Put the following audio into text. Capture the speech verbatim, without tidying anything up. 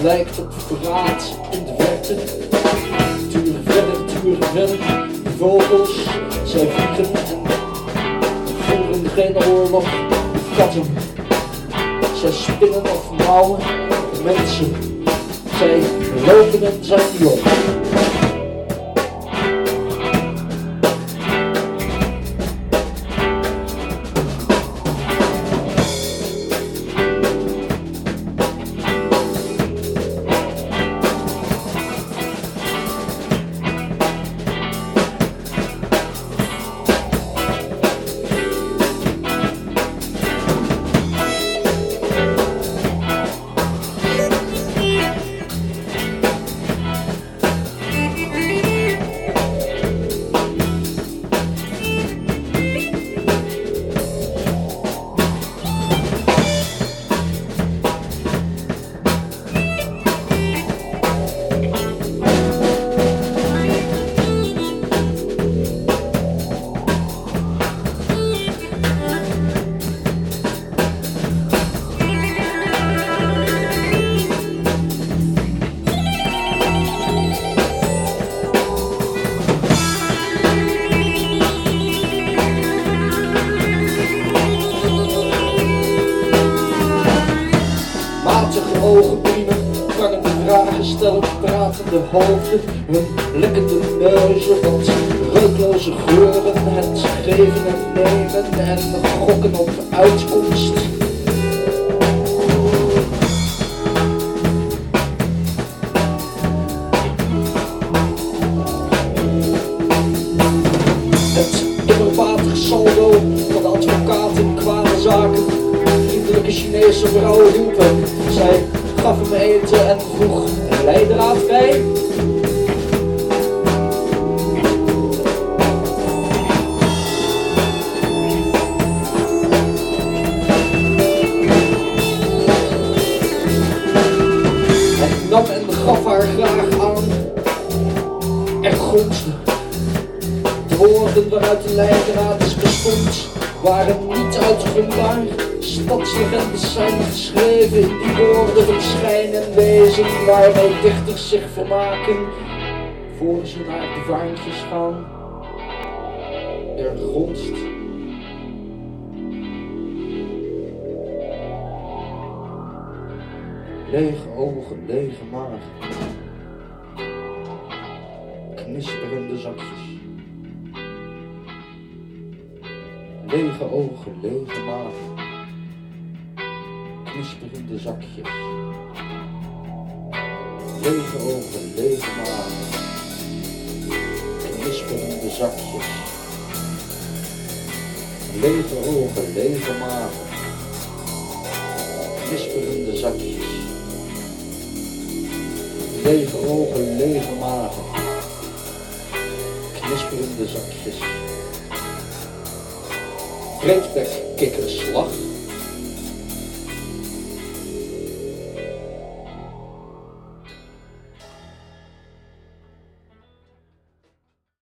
lijkt op verraad in de verte. Turen verder, turen verder. De vogels, zij vliegen en voeren geen oorlog. De katten, zij spinnen of mouwen. De mensen, zij lopen en zijn jong. Ogen priemen, prangende vragen stellen, pratende hoofden, hun lekkende neuzen, wat reukloze geuren, het geven en nemen en gokken op uitkomst. Het innovatig saldo van de advocaat in kwade zaken, vriendelijke Chinese vrouw hielpen, zij gaf hem eten en vroeg een leidraad bij. Hij nam en gaf haar graag aan. Er gonsde. De woorden waaruit de leidraad bestond waren niet uitvindbaar. Stadslegendes zijn geschreven, in die woorden verschijnen wezen waarmee dichters zich vermaken voor ze naar de vaantjes gaan. Er gonst. Lege ogen, lege maag. Knisperende zakjes. Lege ogen, lege maag. Knisperende zakjes. Lege ogen, lege magen. Knisperende zakjes. Lege ogen, lege magen. Knisperende zakjes. Lege ogen, lege magen. Knisperende zakjes. Breedbek kikkerslag.